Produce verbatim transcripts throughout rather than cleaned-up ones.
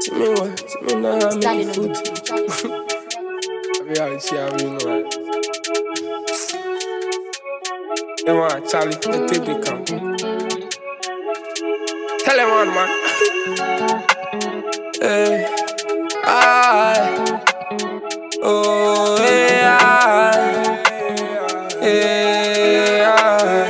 To me what? To me now I'm making food. Reality, I mean right. Hey man, Charlie, the tape they come. Tell him on, man. Hey, I, oh, hey, I, hey, I,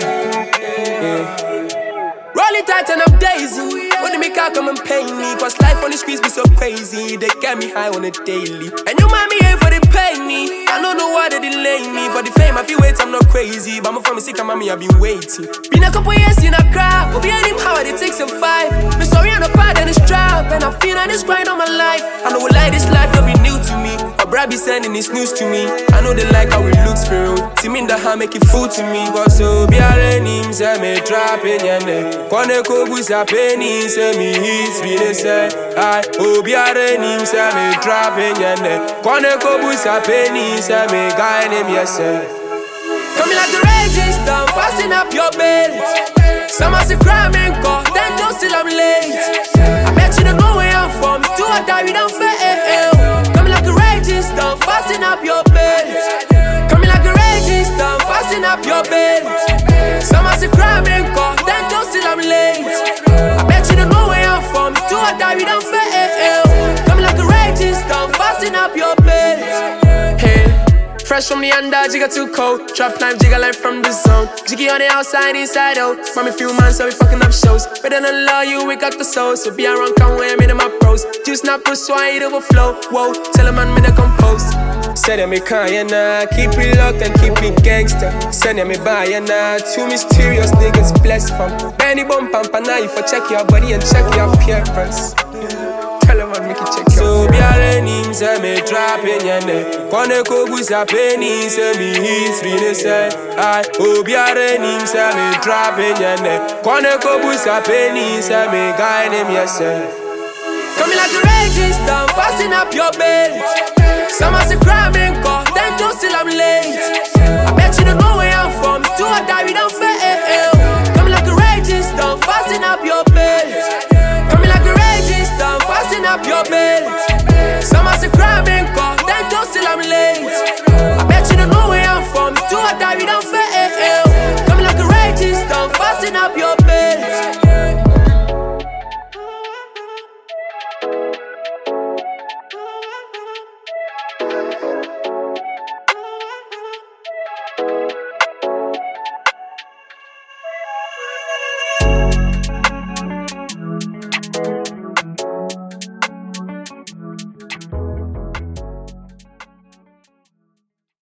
hey. Roll it tight and I'm Daisy. When they make out come and pay me, cause life on the streets be so crazy. They get me high on a daily. And you mind me here for the pay me. I don't know why they delay me. For the fame I feel wait, I'm not crazy. But I'm from a sick and mommy, I've been waiting. Been a couple years in a crowd, but behind him how it takes a five. Me sorry I'm not bad and it's trap. And I feel on this grind all my life. I know like this life don't be new to me. Or Brad be sending this news to me. I know they like how it looks for real. Team in the hand make it food to me. Cause so be a name, say me trapping yende. Kone kobu sa penny, say me hits really say. I oh be a name, say me trapping yende. Kone kobu sa penny, say me guy name yes sir. Coming like the raging storm, fasten up your belt. Someone say crime ain't caught, then don't still I'm late. I bet you don't know where I'm from, do or die we don't fail. Coming like a raging storm, fasten up your belt. Coming like a raging storm, fasten up your belt. Someone say crime ain't caught, then don't still I'm late. I bet you don't know where I'm from, do or die we don't fail. Coming like a raging storm, fasten up your belt. Fresh from the under, jigga too cold. Trap knife, jigga life from the zone. Jiggy on the outside, inside out. Mommy few months, so we fucking up shows. Better than love you, we got the soul. So be around, come where I'm in my pros. Juice not push, so I eat overflow. Whoa, tell a man, me to compose. Said that me can't, nah. Keep it locked and keep it gangster. Send that me buy, nah. Two mysterious niggas blessed from Benny Bump and now you for check your body and check your appearance. Tell a man, make it check your so be a name, say me trapping yende. Kone kobu sa penny, say me hits really say. I oh be a name, say me trapping yende. Kone kobu sa penny, say me guy name yes sir. Coming like a raging storm, fasten up your belt. Someone say crime ain't caught, then don't still I'm late. I bet you don't know where I'm from, do or die we don't fail. Coming like a raging storm, fasten up your belt. Coming like a raging storm, fasten up your belt.